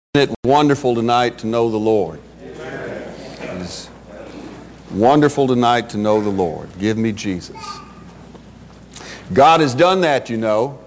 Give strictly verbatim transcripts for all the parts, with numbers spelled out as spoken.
Isn't it wonderful tonight to know the Lord? Amen. It is wonderful tonight to know the Lord. Give me Jesus. God has done that, you know,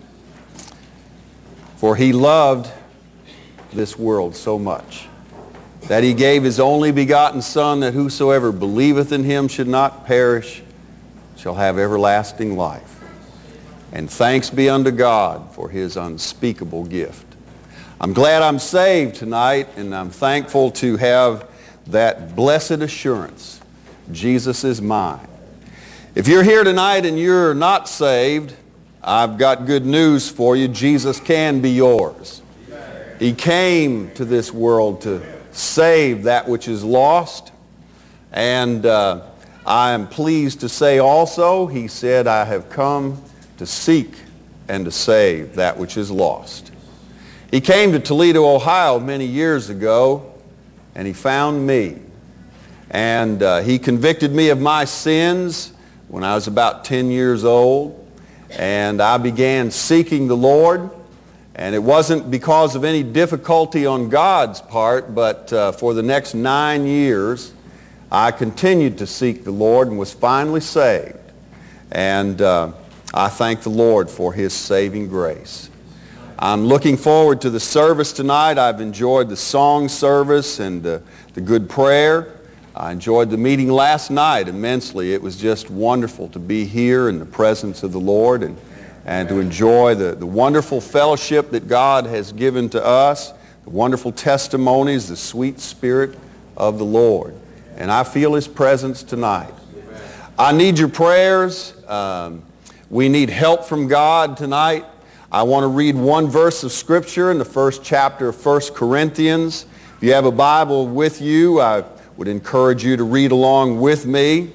for He loved this world so much that He gave His only begotten Son, that whosoever believeth in Him should not perish, shall have everlasting life. And thanks be unto God for His unspeakable gift. I'm glad I'm saved tonight, and I'm thankful to have that blessed assurance. Jesus is mine. If you're here tonight and you're not saved, I've got good news for you. Jesus can be yours. He came to this world to save that which is lost. And uh, I am pleased to say also, He said, I have come to seek and to save that which is lost. He came to Toledo, Ohio many years ago, and He found me. And uh, He convicted me of my sins when I was about ten years old. And I began seeking the Lord. And it wasn't because of any difficulty on God's part, but uh, for the next nine years, I continued to seek the Lord and was finally saved. And uh, I thank the Lord for His saving grace. I'm looking forward to the service tonight. I've enjoyed the song service and uh, the good prayer. I enjoyed the meeting last night immensely. It was just wonderful to be here in the presence of the Lord and, and to enjoy the, the wonderful fellowship that God has given to us, the wonderful testimonies, the sweet Spirit of the Lord. And I feel His presence tonight. I need your prayers. Um, we need help from God tonight. I want to read one verse of Scripture in the first chapter of First Corinthians. If you have a Bible with you, I would encourage you to read along with me.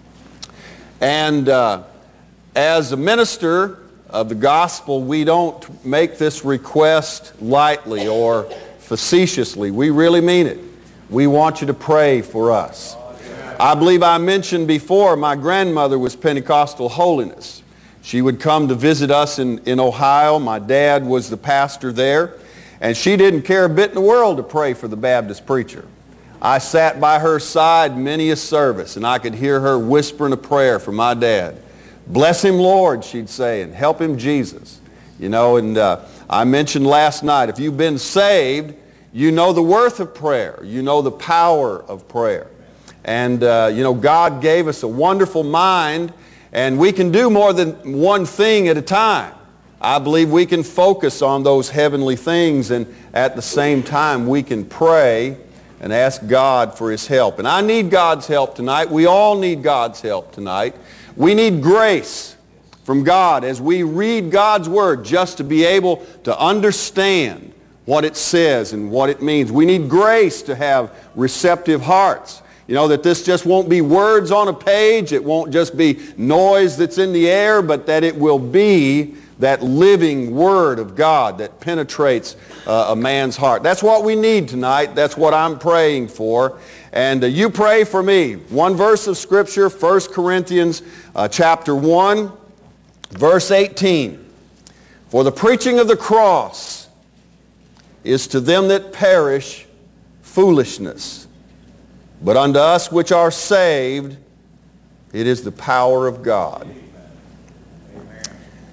And uh, as a minister of the gospel, we don't make this request lightly or facetiously. We really mean it. We want you to pray for us. I believe I mentioned before my grandmother was Pentecostal holiness. She would come to visit us in, in Ohio. My dad was the pastor there. And she didn't care a bit in the world to pray for the Baptist preacher. I sat by her side many a service, and I could hear her whispering a prayer for my dad. Bless him, Lord, she'd say, and help him, Jesus. You know, and uh, I mentioned last night, if you've been saved, you know the worth of prayer. You know the power of prayer. And, uh, you know, God gave us a wonderful mind, and we can do more than one thing at a time. I believe we can focus on those heavenly things, and at the same time we can pray and ask God for His help. And I need God's help tonight. We all need God's help tonight. We need grace from God as we read God's Word just to be able to understand what it says and what it means. We need grace to have receptive hearts. You know, that this just won't be words on a page, it won't just be noise that's in the air, but that it will be that living Word of God that penetrates uh, a man's heart. That's what we need tonight. That's what I'm praying for. And uh, you pray for me. One verse of Scripture, First Corinthians uh, chapter one, verse eighteen. For the preaching of the cross is to them that perish foolishness. But unto us which are saved, it is the power of God. Amen.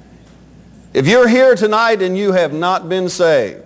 If you're here tonight and you have not been saved,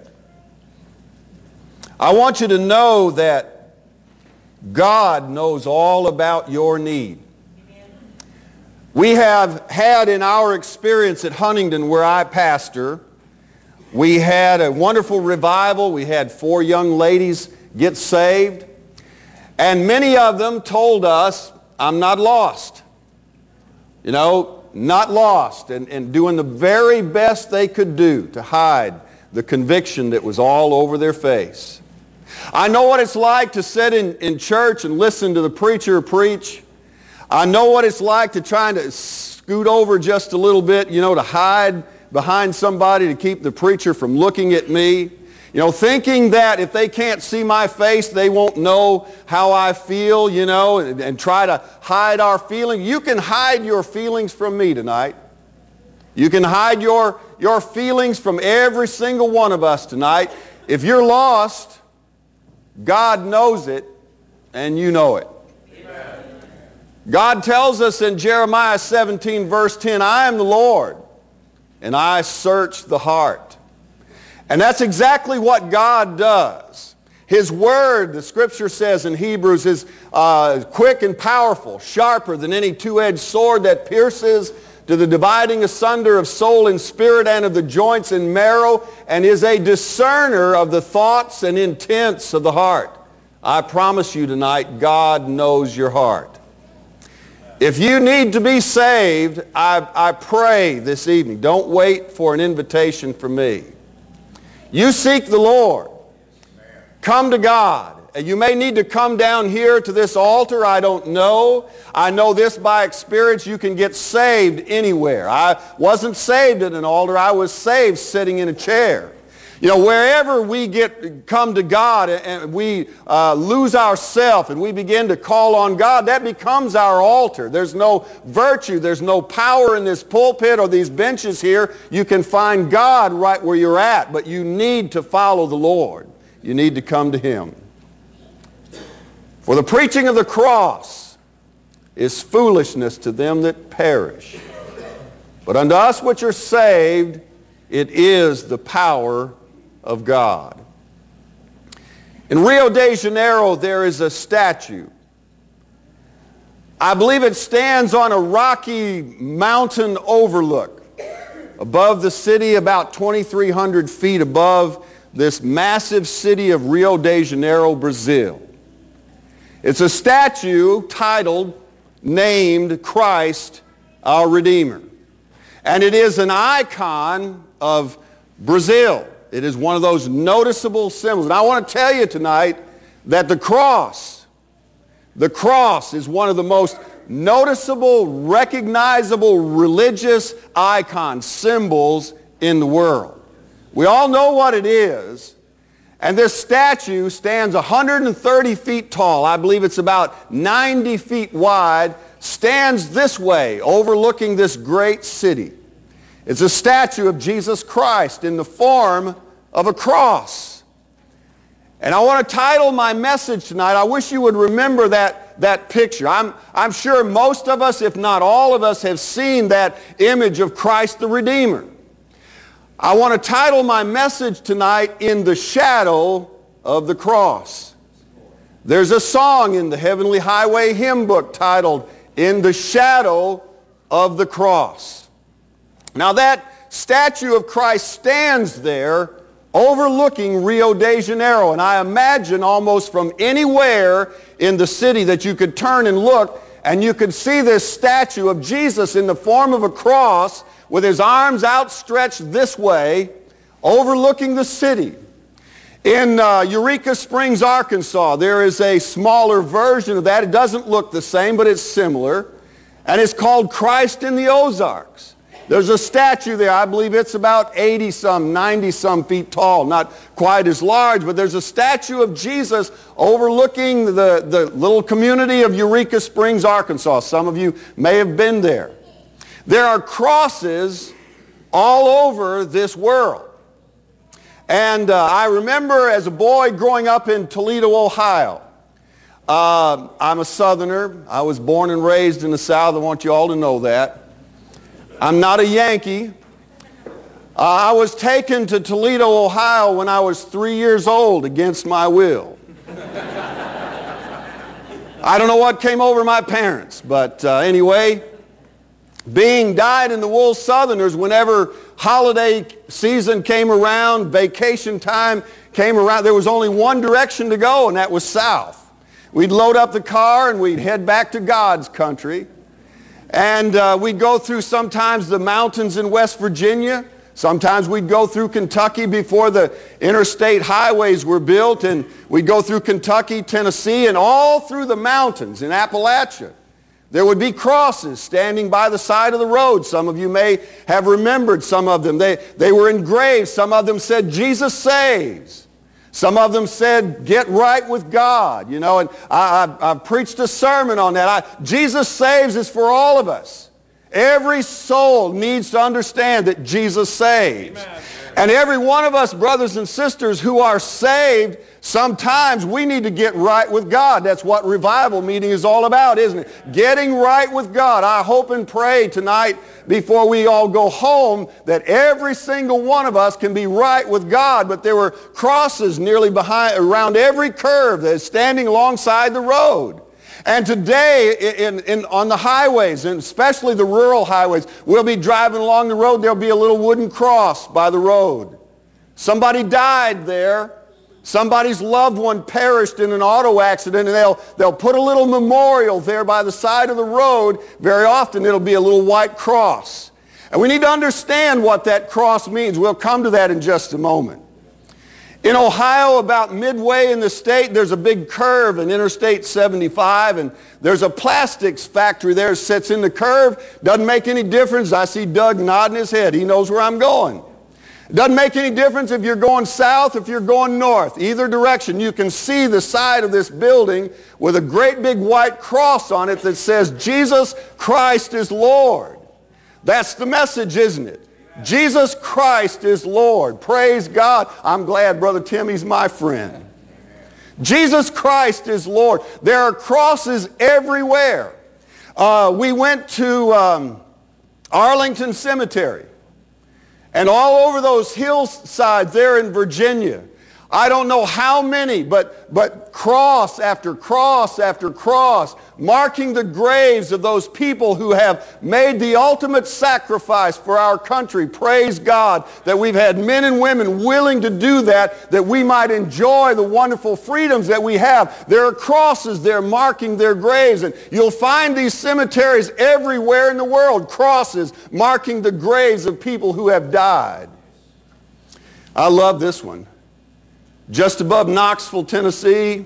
I want you to know that God knows all about your need. Amen. We have had in our experience at Huntington, where I pastor, we had a wonderful revival. We had four young ladies get saved. And many of them told us, I'm not lost. You know, not lost. And, and doing the very best they could do to hide the conviction that was all over their face. I know what it's like to sit in, in church and listen to the preacher preach. I know what it's like to try to scoot over just a little bit, you know, to hide behind somebody to keep the preacher from looking at me. You know, thinking that if they can't see my face, they won't know how I feel, you know, and, and try to hide our feelings. You can hide your feelings from me tonight. You can hide your, your feelings from every single one of us tonight. If you're lost, God knows it, and you know it. Amen. God tells us in Jeremiah seventeen, verse ten, I am the Lord, and I search the heart. And that's exactly what God does. His word, the scripture says in Hebrews, is uh, quick and powerful, sharper than any two-edged sword that pierces to the dividing asunder of soul and spirit and of the joints and marrow, and is a discerner of the thoughts and intents of the heart. I promise you tonight, God knows your heart. If you need to be saved, I, I pray this evening, don't wait for an invitation from me. You seek the Lord. Come to God. You may need to come down here to this altar. I don't know. I know this by experience. You can get saved anywhere. I wasn't saved at an altar. I was saved sitting in a chair. You know, wherever we get come to God and we uh, lose ourselves and we begin to call on God, that becomes our altar. There's no virtue, there's no power in this pulpit or these benches here. You can find God right where you're at, but you need to follow the Lord. You need to come to Him. For the preaching of the cross is foolishness to them that perish. But unto us which are saved, it is the power of God. In Rio de Janeiro, there is a statue. I believe it stands on a rocky mountain overlook above the city, about twenty-three hundred feet above this massive city of Rio de Janeiro, Brazil. It's a statue titled, named Christ our Redeemer. And it is an icon of Brazil. It is one of those noticeable symbols. And I want to tell you tonight that the cross, the cross is one of the most noticeable, recognizable religious icons, symbols in the world. We all know what it is. And this statue stands one hundred thirty feet tall. I believe it's about ninety feet wide, stands this way, overlooking this great city. It's a statue of Jesus Christ in the form of a cross. And I want to title my message tonight, I wish you would remember that, that picture. I'm, I'm sure most of us, if not all of us, have seen that image of Christ the Redeemer. I want to title my message tonight, In the Shadow of the Cross. There's a song in the Heavenly Highway hymn book titled, In the Shadow of the Cross. Now that statue of Christ stands there overlooking Rio de Janeiro, and I imagine almost from anywhere in the city that you could turn and look and you could see this statue of Jesus in the form of a cross with his arms outstretched this way, overlooking the city. In uh, Eureka Springs, Arkansas, there is a smaller version of that. It doesn't look the same, but it's similar, and it's called Christ in the Ozarks. There's a statue there. I believe it's about eighty some, ninety some feet tall, not quite as large, but there's a statue of Jesus overlooking the, the little community of Eureka Springs, Arkansas. Some of you may have been there. There are crosses all over this world. And uh, I remember as a boy growing up in Toledo, Ohio. Uh, I'm a Southerner. I was born and raised in the South. I want you all to know that. I'm not a Yankee. Uh, I was taken to Toledo, Ohio when I was three years old against my will. I don't know what came over my parents, but uh, anyway, being dyed-in-the-wool Southerners, whenever holiday season came around, vacation time came around, there was only one direction to go, and that was south. We'd load up the car and we'd head back to God's country. And uh, we'd go through sometimes the mountains in West Virginia. Sometimes we'd go through Kentucky before the interstate highways were built. And we'd go through Kentucky, Tennessee, and all through the mountains in Appalachia. There would be crosses standing by the side of the road. Some of you may have remembered some of them. They, they were engraved. Some of them said, Jesus saves. Some of them said, get right with God. You know, and I, I, I preached a sermon on that. I, Jesus saves is for all of us. Every soul needs to understand that Jesus saves. Amen. And every one of us, brothers and sisters who are saved, sometimes we need to get right with God. That's what revival meeting is all about, isn't it? Getting right with God. I hope and pray tonight before we all go home that every single one of us can be right with God. But there were crosses nearly behind, around every curve that is standing alongside the road. And today, in, in, on the highways, and especially the rural highways, we'll be driving along the road, there'll be a little wooden cross by the road. Somebody died there. Somebody's loved one perished in an auto accident, and they'll, they'll put a little memorial there by the side of the road. Very often, it'll be a little white cross. And we need to understand what that cross means. We'll come to that in just a moment. In Ohio, about midway in the state, there's a big curve in Interstate seventy-five, and there's a plastics factory there that sits in the curve. Doesn't make any difference. I see Doug nodding his head. He knows where I'm going. It doesn't make any difference if you're going south, if you're going north. Either direction, you can see the side of this building with a great big white cross on it that says, Jesus Christ is Lord. That's the message, isn't it? Jesus Christ is Lord. Praise God. I'm glad Brother Timmy's my friend. Jesus Christ is Lord. There are crosses everywhere. Uh, we went to um, Arlington Cemetery, and all over those hillsides there in Virginia, I don't know how many, but, but cross after cross after cross, marking the graves of those people who have made the ultimate sacrifice for our country. Praise God that we've had men and women willing to do that, that we might enjoy the wonderful freedoms that we have. There are crosses there marking their graves, and you'll find these cemeteries everywhere in the world, crosses marking the graves of people who have died. I love this one. Just above Knoxville, Tennessee,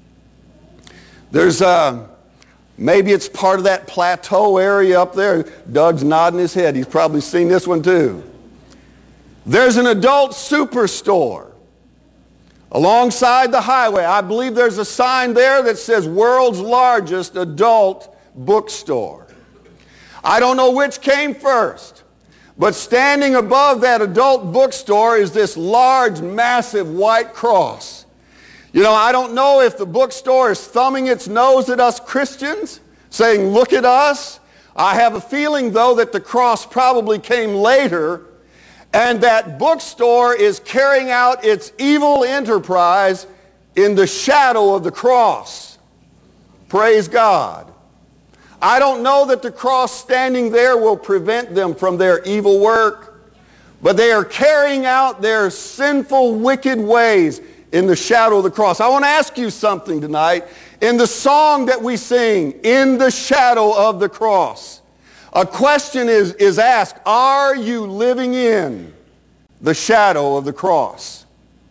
there's a, maybe it's part of that plateau area up there. Doug's nodding his head. He's probably seen this one too. There's an adult superstore alongside the highway. I believe there's a sign there that says world's largest adult bookstore. I don't know which came first. But standing above that adult bookstore is this large, massive white cross. You know, I don't know if the bookstore is thumbing its nose at us Christians, saying, look at us. I have a feeling, though, that the cross probably came later, and that bookstore is carrying out its evil enterprise in the shadow of the cross. Praise God. I don't know that the cross standing there will prevent them from their evil work, but they are carrying out their sinful, wicked ways in the shadow of the cross. I want to ask you something tonight. In the song that we sing, In the Shadow of the Cross, a question is, is asked, are you living in the shadow of the cross?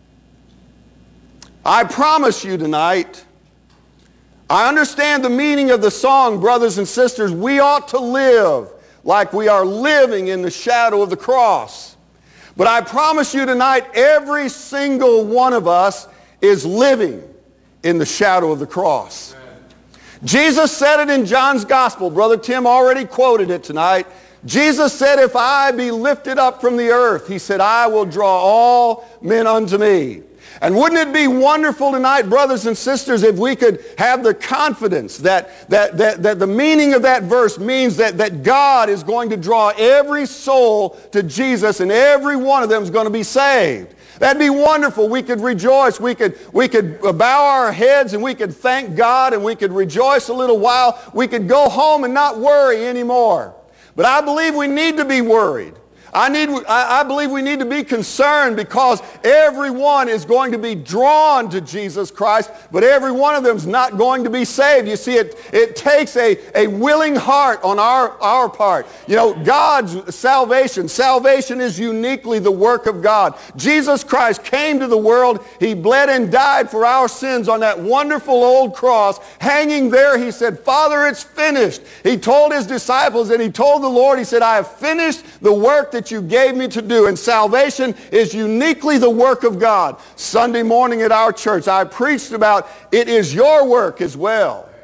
I promise you tonight, I understand the meaning of the song, brothers and sisters. We ought to live like we are living in the shadow of the cross. But I promise you tonight, every single one of us is living in the shadow of the cross. Jesus said it in John's Gospel. Brother Tim already quoted it tonight. Jesus said, if I be lifted up from the earth, he said, I will draw all men unto me. And wouldn't it be wonderful tonight, brothers and sisters, if we could have the confidence that, that, that, that the meaning of that verse means that, that God is going to draw every soul to Jesus, and every one of them is going to be saved. That'd be wonderful. We could rejoice. We could, we could bow our heads and we could thank God, and we could rejoice a little while. We could go home and not worry anymore. But I believe we need to be worried. I, need, I, I believe we need to be concerned, because everyone is going to be drawn to Jesus Christ, but every one of them is not going to be saved. You see, it, it takes a, a willing heart on our, our part. You know, God's salvation, salvation is uniquely the work of God. Jesus Christ came to the world. He bled and died for our sins on that wonderful old cross. Hanging there, he said, Father, it's finished. He told his disciples, and he told the Lord, he said, I have finished the work that that you gave me to do. And salvation is uniquely the work of God. Sunday morning at our church, I preached about it is your work as well.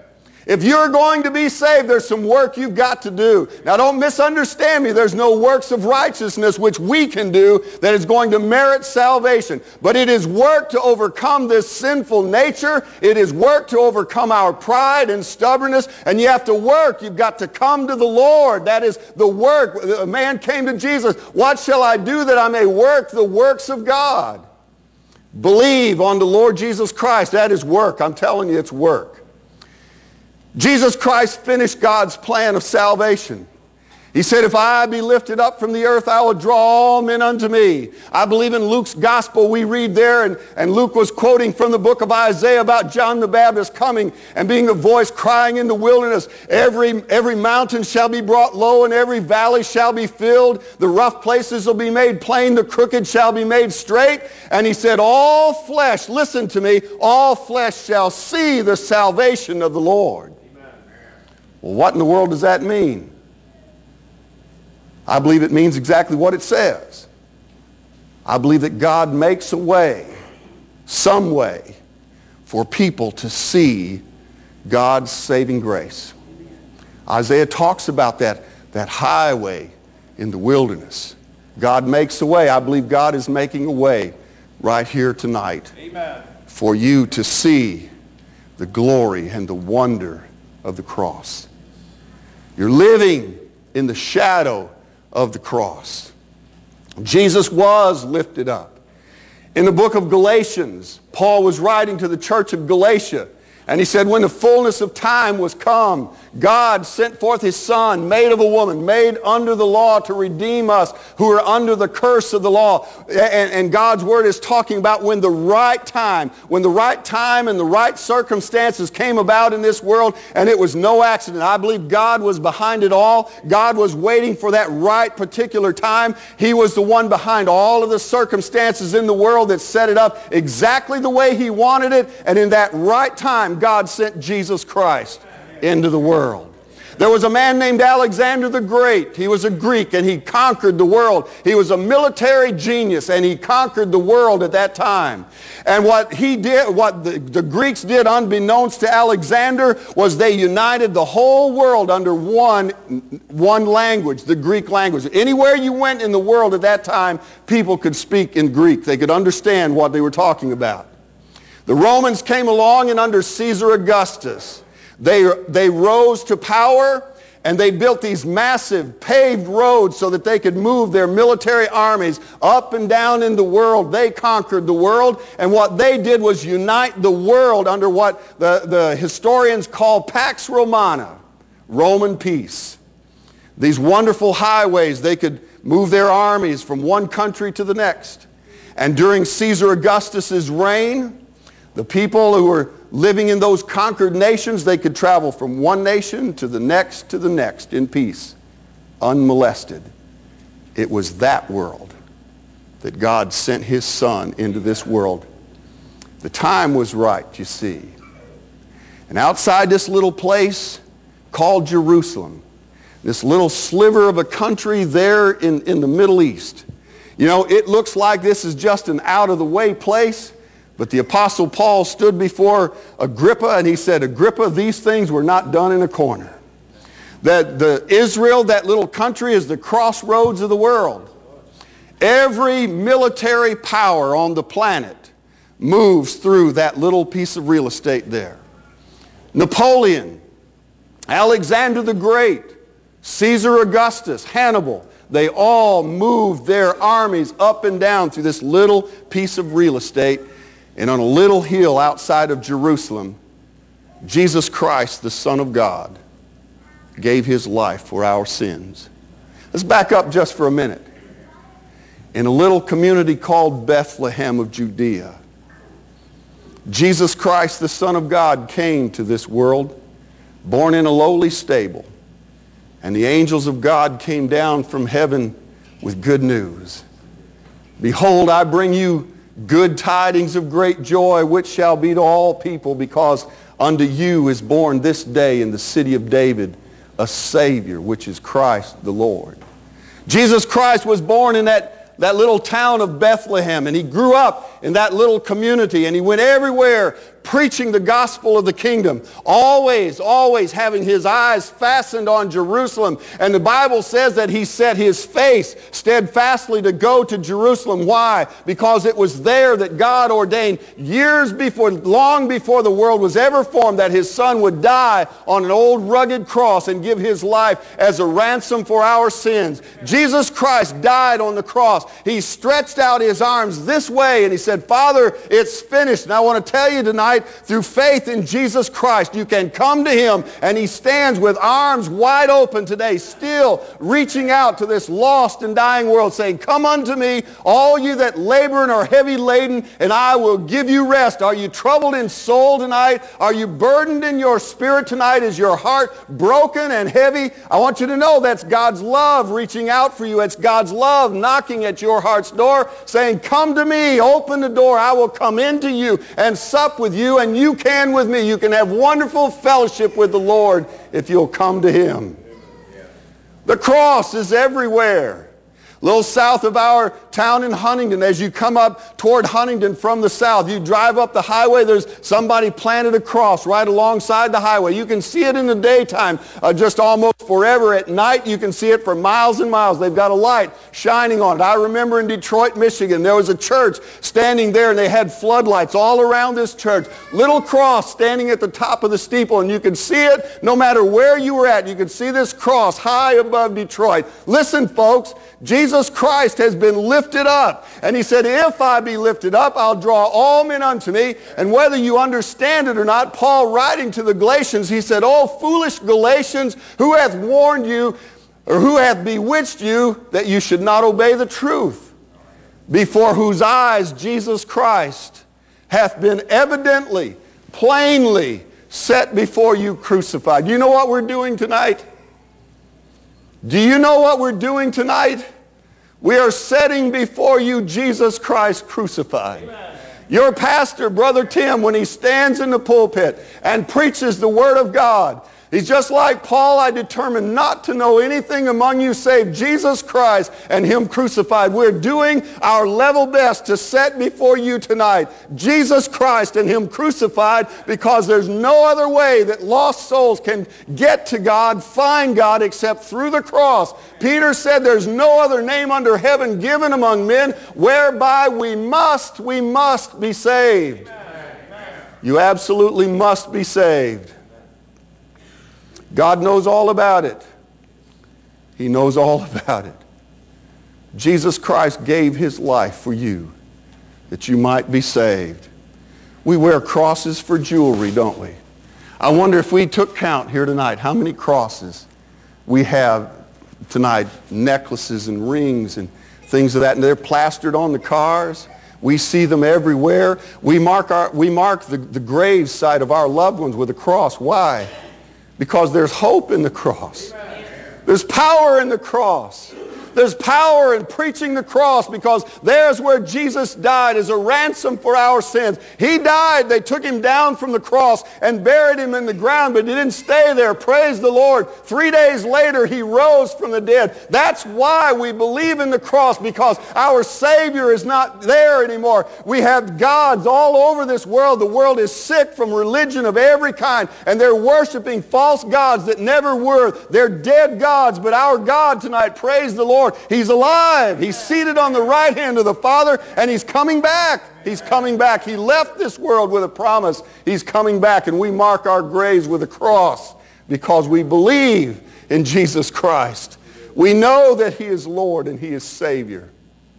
If you're going to be saved, there's some work you've got to do. Now don't misunderstand me. There's no works of righteousness which we can do that is going to merit salvation. But it is work to overcome this sinful nature. It is work to overcome our pride and stubbornness. And you have to work. You've got to come to the Lord. That is the work. A man came to Jesus. What shall I do that I may work the works of God? Believe on the Lord Jesus Christ. That is work. I'm telling you, it's work. Jesus Christ finished God's plan of salvation. He said, if I be lifted up from the earth, I will draw all men unto me. I believe in Luke's gospel we read there, and, and Luke was quoting from the book of Isaiah about John the Baptist coming and being a voice crying in the wilderness, every, every mountain shall be brought low and every valley shall be filled. The rough places will be made plain, the crooked shall be made straight. And he said, all flesh, listen to me, all flesh shall see the salvation of the Lord. Amen. Well, what in the world does that mean? I believe it means exactly what it says. I believe that God makes a way, some way, for people to see God's saving grace. Isaiah talks about that, that highway in the wilderness. God makes a way. I believe God is making a way right here tonight. Amen. For you to see the glory and the wonder of the cross. You're living in the shadow of the cross. Jesus was lifted up. In the book of Galatians, Paul was writing to the church of Galatia, and he said, when the fullness of time was come, God sent forth his Son, made of a woman, made under the law to redeem us who are under the curse of the law. And, and God's word is talking about when the right time, when the right time and the right circumstances came about in this world, and it was no accident. I believe God was behind it all. God was waiting for that right particular time. He was the one behind all of the circumstances in the world that set it up exactly the way he wanted it, and in that right time, God sent Jesus Christ into the world. There was a man named Alexander the Great. He was a Greek and he conquered the world. He was a military genius and he conquered the world at that time. And what he did, what the, the Greeks did unbeknownst to Alexander, was they united the whole world under one, one language, the Greek language. Anywhere you went in the world at that time, people could speak in Greek. They could understand what they were talking about. The Romans came along, and under Caesar Augustus, They, they rose to power, and they built these massive paved roads so that they could move their military armies up and down in the world. They conquered the world, and what they did was unite the world under what the, the historians call Pax Romana, Roman peace. These wonderful highways, they could move their armies from one country to the next. And during Caesar Augustus's reign, the people who were living in those conquered nations, they could travel from one nation to the next to the next in peace, unmolested. It was that world that God sent his Son into this world. The time was right, you see. And outside this little place called Jerusalem, this little sliver of a country there in, in the Middle East, you know, it looks like this is just an out-of-the-way place. But the Apostle Paul stood before Agrippa and he said, Agrippa, these things were not done in a corner. That the Israel, that little country, is the crossroads of the world. Every military power on the planet moves through that little piece of real estate there. Napoleon, Alexander the Great, Caesar Augustus, Hannibal, they all moved their armies up and down through this little piece of real estate. And on a little hill outside of Jerusalem, Jesus Christ, the Son of God, gave his life for our sins. Let's back up just for a minute. In a little community called Bethlehem of Judea, Jesus Christ, the Son of God, came to this world, born in a lowly stable. And the angels of God came down from heaven with good news. Behold, I bring you good tidings of great joy, which shall be to all people, because unto you is born this day in the city of David a Savior, which is Christ the Lord. Jesus Christ was born in that, that little town of Bethlehem, and he grew up in that little community, and he went everywhere preaching the gospel of the kingdom, always, always having his eyes fastened on Jerusalem. And the Bible says that he set his face steadfastly to go to Jerusalem. Why? Because it was there that God ordained years before, long before the world was ever formed, that his son would die on an old rugged cross and give his life as a ransom for our sins. Jesus Christ died on the cross. He stretched out his arms this way and he said, Father, it's finished. And I want to tell you tonight, through faith in Jesus Christ, you can come to him, and he stands with arms wide open today, still reaching out to this lost and dying world, saying, come unto me, all you that labor and are heavy laden, and I will give you rest. Are you troubled in soul tonight? Are you burdened in your spirit tonight? Is your heart broken and heavy? I want you to know that's God's love reaching out for you. It's God's love knocking at your heart's door, saying, come to me, open the door, I will come into you and sup with you, and you can with me. You can have wonderful fellowship with the Lord if you'll come to him. The cross is everywhere. A little south of our town in Huntington, as you come up toward Huntington from the south, you drive up the highway, there's somebody planted a cross right alongside the highway. You can see it in the daytime uh, just almost forever. At night you can see it for miles and miles. They've got a light shining on it. I remember in Detroit, Michigan, there was a church standing there and they had floodlights all around this church. Little cross standing at the top of the steeple, and you could see it no matter where you were at. You could see this cross high above Detroit. Listen, folks, Jesus Christ has been lifted up. And he said, if I be lifted up, I'll draw all men unto me. And whether you understand it or not, Paul writing to the Galatians, he said, oh, foolish Galatians, who hath warned you, or who hath bewitched you, that you should not obey the truth, before whose eyes Jesus Christ hath been evidently, plainly set before you crucified. You know what we're doing tonight? Do you know what we're doing tonight? We are setting before you Jesus Christ crucified. Amen. Your pastor, Brother Tim, when he stands in the pulpit and preaches the Word of God, he's just like Paul. I determined not to know anything among you save Jesus Christ and him crucified. We're doing our level best to set before you tonight Jesus Christ and him crucified, because there's no other way that lost souls can get to God, find God, except through the cross. Peter said there's no other name under heaven given among men whereby we must, we must be saved. You absolutely must be saved. God knows all about it. He knows all about it. Jesus Christ gave his life for you that you might be saved. We wear crosses for jewelry, don't we? I wonder if we took count here tonight how many crosses we have tonight, necklaces and rings and things of that, and they're plastered on the cars. We see them everywhere. We mark, our, we mark the, the grave site of our loved ones with a cross. Why? Because there's hope in the cross. There's power in the cross. There's power in preaching the cross, because there's where Jesus died as a ransom for our sins. He died. They took him down from the cross and buried him in the ground, but he didn't stay there. Praise the Lord. Three days later, he rose from the dead. That's why we believe in the cross, because our Savior is not there anymore. We have gods all over this world. The world is sick from religion of every kind, and they're worshiping false gods that never were. They're dead gods, but our God tonight, praise the Lord, he's alive. He's seated on the right hand of the Father, and he's coming back. He's coming back. He left this world with a promise. He's coming back, and we mark our graves with a cross because we believe in Jesus Christ. We know that he is Lord and he is Savior.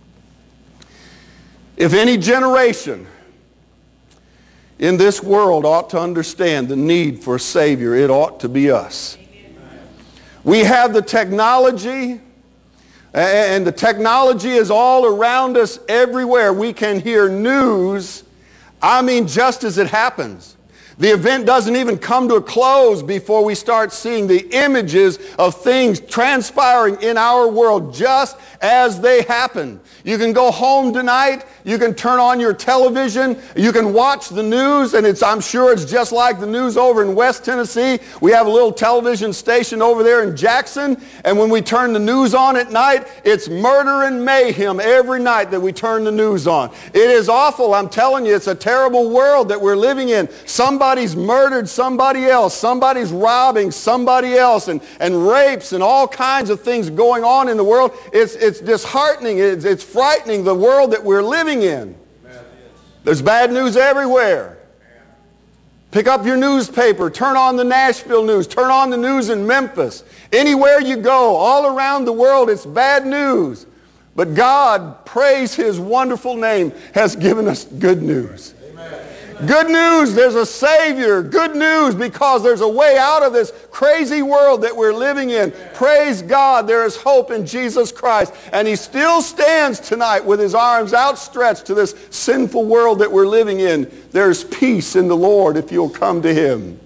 If any generation in this world ought to understand the need for a Savior, it ought to be us. We have the technology, and the technology is all around us everywhere. We can hear news, I mean, just as it happens. The event doesn't even come to a close before we start seeing the images of things transpiring in our world just as they happen. You can go home tonight, you can turn on your television, you can watch the news, and it's, I'm sure it's just like the news over in West Tennessee. We have a little television station over there in Jackson, and when we turn the news on at night, it's murder and mayhem every night that we turn the news on. It is awful, I'm telling you, it's a terrible world that we're living in. Somebody's murdered somebody else, somebody's robbing somebody else, and, and rapes and all kinds of things going on in the world. It's, it's disheartening, it's, it's frightening, the world that we're living in. There's bad news everywhere. Pick up your newspaper, turn on the Nashville news, turn on the news in Memphis. Anywhere you go, all around the world, it's bad news. But God, praise His wonderful name, has given us good news. Good news, there's a Savior. Good news, because there's a way out of this crazy world that we're living in. Praise God, there is hope in Jesus Christ. And He still stands tonight with His arms outstretched to this sinful world that we're living in. There's peace in the Lord if you'll come to Him.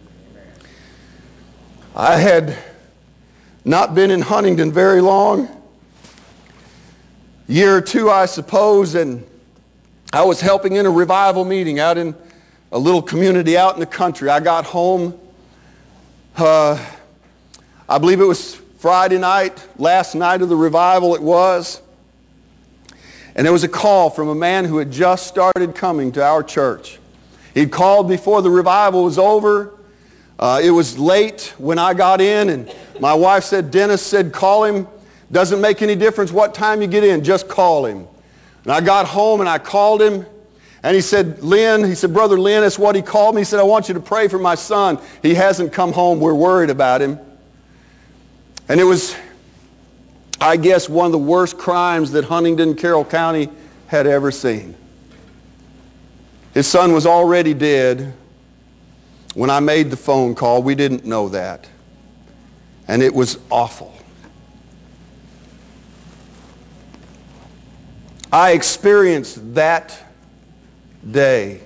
I had not been in Huntington very long. Year or two, I suppose, and I was helping in a revival meeting out in a little community out in the country. I got home, uh, I believe it was Friday night, last night of the revival it was. And there was a call from a man who had just started coming to our church. He'd called before the revival was over. Uh, it was late when I got in, and my wife said, Dennis said, call him. Doesn't make any difference what time you get in, just call him. And I got home and I called him, and he said, Lynn, he said, Brother Lynn, that's what he called me. He said, I want you to pray for my son. He hasn't come home. We're worried about him. And it was, I guess, one of the worst crimes that Huntington, Carroll County had ever seen. His son was already dead when I made the phone call. We didn't know that. And it was awful. I experienced that day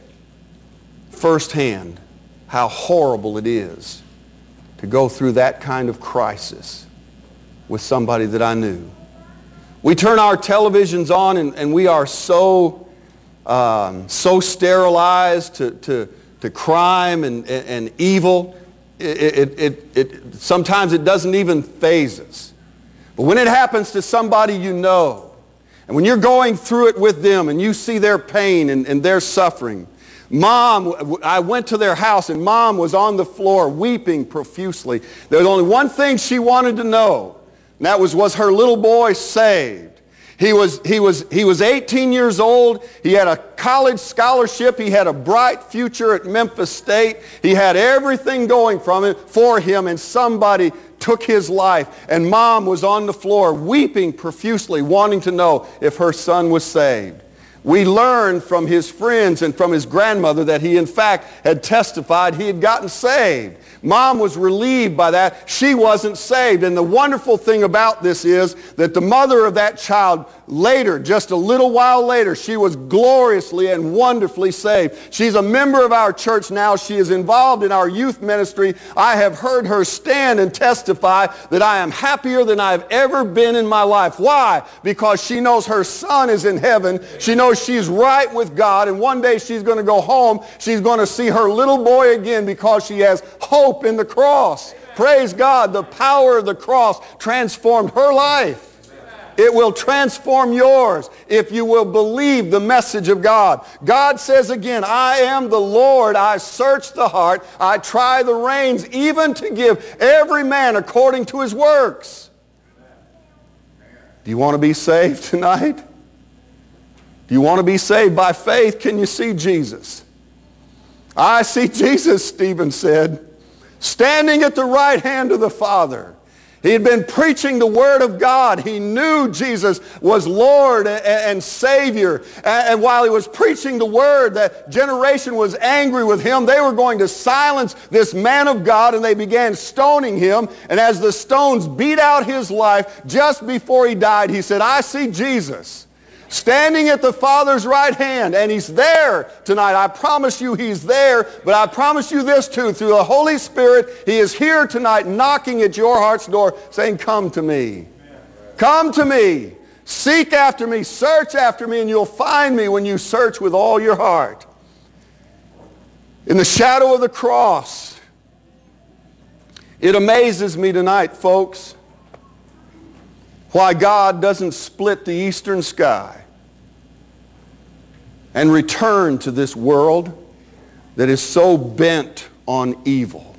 firsthand how horrible it is to go through that kind of crisis with somebody that I knew. We turn our televisions on and, and we are so, um, so sterilized to, to, to crime and, and, and evil. It, it, it, it, sometimes it doesn't even faze us. But when it happens to somebody you know, and when you're going through it with them and you see their pain and, and their suffering, Mom, I went to their house and Mom was on the floor weeping profusely. There was only one thing she wanted to know, and that was, was her little boy saved? He was, he was, he was eighteen years old. He had a college scholarship. He had a bright future at Memphis State. He had everything going from it for him, and somebody took his life. And Mom was on the floor weeping profusely, wanting to know if her son was saved. We learned from his friends and from his grandmother that he in fact had testified he had gotten saved. Mom was relieved by that. She wasn't saved. And the wonderful thing about this is that the mother of that child later, just a little while later, she was gloriously and wonderfully saved. She's a member of our church now. She is involved in our youth ministry. I have heard her stand and testify that I am happier than I've ever been in my life. Why? Because she knows her son is in heaven. She knows she's right with God, and one day she's going to go home. She's going to see her little boy again because she has hope in the cross. Praise God. The power of the cross transformed her life. It will transform yours if you will believe the message of God. God says again, I am the Lord. I search the heart. I try the reins, even to give every man according to his works. Do you want to be saved tonight? Do you want to be saved by faith? Can you see Jesus? I see Jesus, Stephen said, standing at the right hand of the Father. He had been preaching the Word of God. He knew Jesus was Lord and Savior. And while he was preaching the Word, that generation was angry with him. They were going to silence this man of God, and they began stoning him. And as the stones beat out his life, just before he died, he said, I see Jesus. standing at the Father's right hand, and he's there tonight. I promise you he's there, but I promise you this too, through the Holy Spirit, he is here tonight knocking at your heart's door saying, come to me. Come to me. Seek after me. Search after me, and you'll find me when you search with all your heart. In the shadow of the cross, it amazes me tonight, folks, why God doesn't split the eastern sky and return to this world that is so bent on evil.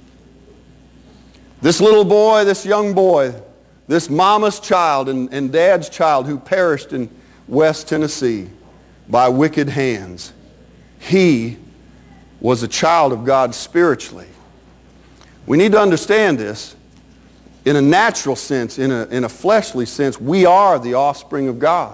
This little boy, this young boy, this mama's child and, and dad's child who perished in West Tennessee by wicked hands, he was a child of God spiritually. We need to understand this. In a natural sense, in a, in a fleshly sense, we are the offspring of God.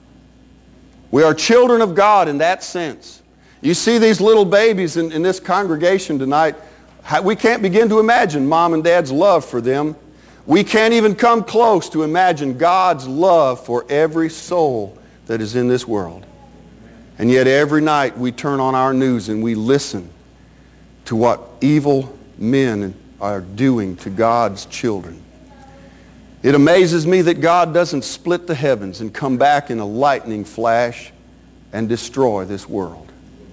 We are children of God in that sense. You see these little babies in, in this congregation tonight, we can't begin to imagine mom and dad's love for them. We can't even come close to imagine God's love for every soul that is in this world. And yet every night we turn on our news and we listen to what evil men are doing to God's children. It amazes me that God doesn't split the heavens and come back in a lightning flash and destroy this world.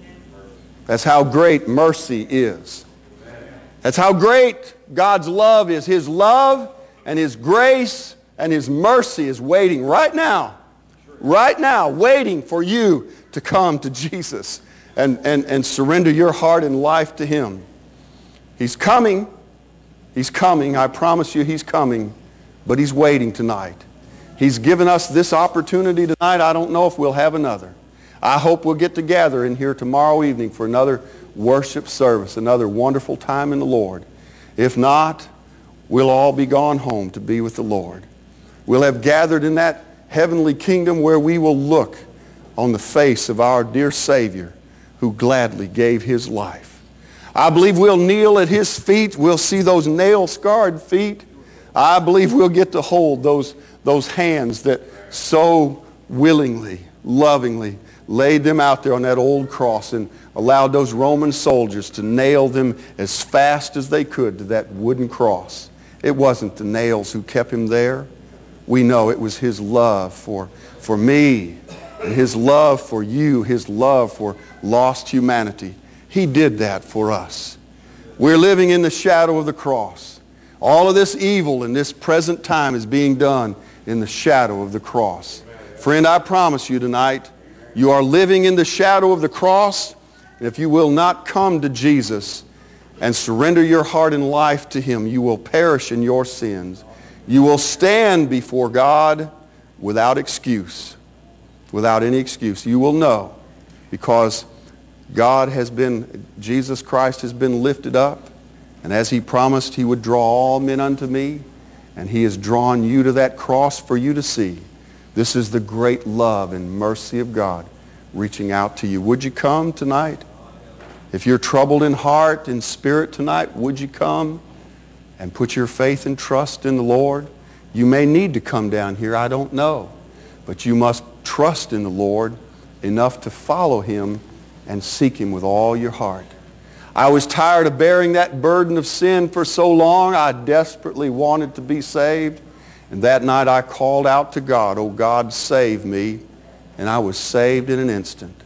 That's how great mercy is. That's how great God's love is. His love and His grace and His mercy is waiting right now, right now, waiting for you to come to Jesus and, and, and surrender your heart and life to Him. He's coming. He's coming. I promise you He's coming. But He's waiting tonight. He's given us this opportunity tonight. I don't know if we'll have another. I hope we'll get together in here tomorrow evening for another worship service, another wonderful time in the Lord. If not, we'll all be gone home to be with the Lord. We'll have gathered in that heavenly kingdom where we will look on the face of our dear Savior who gladly gave His life. I believe we'll kneel at His feet. We'll see those nail-scarred feet. I believe we'll get to hold those, those hands that so willingly, lovingly laid them out there on that old cross and allowed those Roman soldiers to nail them as fast as they could to that wooden cross. It wasn't the nails who kept Him there. We know it was His love for, for me, and His love for you, His love for lost humanity. He did that for us. We're living in the shadow of the cross. All of this evil in this present time is being done in the shadow of the cross. Friend, I promise you tonight, you are living in the shadow of the cross. And if you will not come to Jesus and surrender your heart and life to Him, you will perish in your sins. You will stand before God without excuse, without any excuse. You will know because God has been, Jesus Christ has been lifted up, and as He promised He would draw all men unto me, and He has drawn you to that cross for you to see. This is the great love and mercy of God reaching out to you. Would you come tonight? If you're troubled in heart and spirit tonight, would you come and put your faith and trust in the Lord? You may need to come down here, I don't know, but you must trust in the Lord enough to follow Him and seek Him with all your heart. I was tired of bearing that burden of sin for so long. I desperately wanted to be saved. And that night I called out to God, "Oh God, save me." And I was saved in an instant.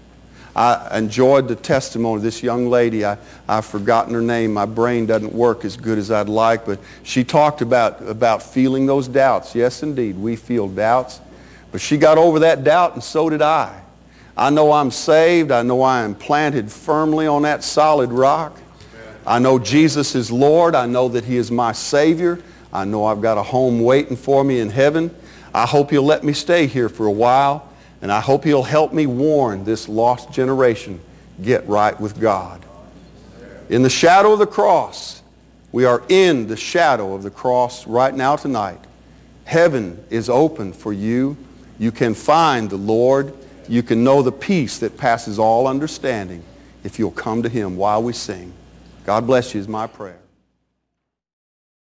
I enjoyed the testimony of this young lady. I, I've forgotten her name. My brain doesn't work as good as I'd like. But she talked about, about feeling those doubts. Yes, indeed, we feel doubts. But she got over that doubt, and so did I. I know I'm saved. I know I am planted firmly on that solid rock. I know Jesus is Lord. I know that He is my Savior. I know I've got a home waiting for me in heaven. I hope He'll let me stay here for a while, and I hope He'll help me warn this lost generation, get right with God. In the shadow of the cross, we are in the shadow of the cross right now tonight. Heaven is open for you. You can find the Lord. You can know the peace that passes all understanding if you'll come to Him while we sing. God bless you is my prayer.